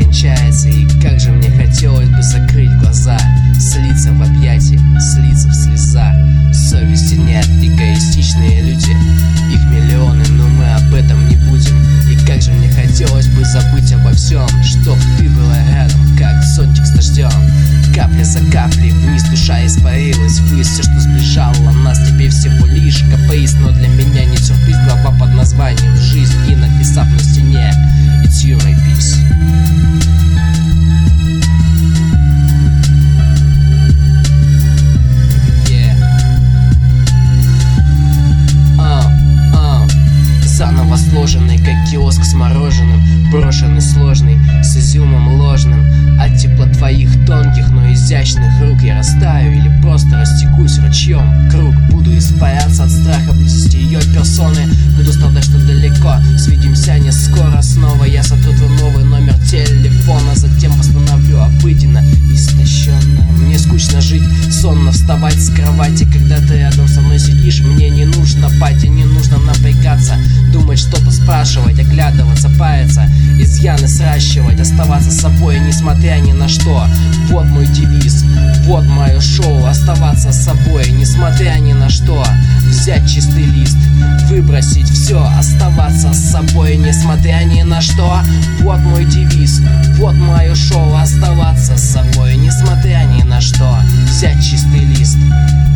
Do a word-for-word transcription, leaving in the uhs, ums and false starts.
кончается. И как же мне хотелось бы закрыть глаза, слиться в объятии, слиться в слезах. Совести нет, эгоистичные люди, их миллионы, но мы об этом не будем. И как же мне хотелось бы забыть обо всем, чтоб ты была рядом, как зонтик с дождем. Капля за каплей вниз душа испарилась ввысь. Все, что сближало нас, теперь всего лишь каприз. Но для меня не сюрприз глава под названием «Жизнь», и написав на стене «It's you, my peace». Заново сложенный, как киоск с мороженым, брошенный сложный, с изюмом ложным. От тепла твоих тонких, но изящных рук я растаю или просто растекусь ручьем. Круг буду испаряться от страха близости ее персоны. Буду страдать, что далеко, свидимся не скоро снова. Я сотру твой новый номер телефона, затем восстановлю обыденно, истощенно. Мне скучно жить, сонно вставать с кровати, когда ты рядом со мной сидишь. Мне не нужно пати, не нужно напрягаться, думать, что-то спрашивать, оглядываться, париться, изъяны сращивать, оставаться собой, несмотря ни на что. Вот мой девиз, вот мое шоу. Оставаться собой, несмотря ни на что. Взять чистый лист, выбросить все, оставаться с собой, несмотря ни на что. Вот мой девиз, вот мое шоу. Оставаться с собой, несмотря ни на что. Взять чистый лист,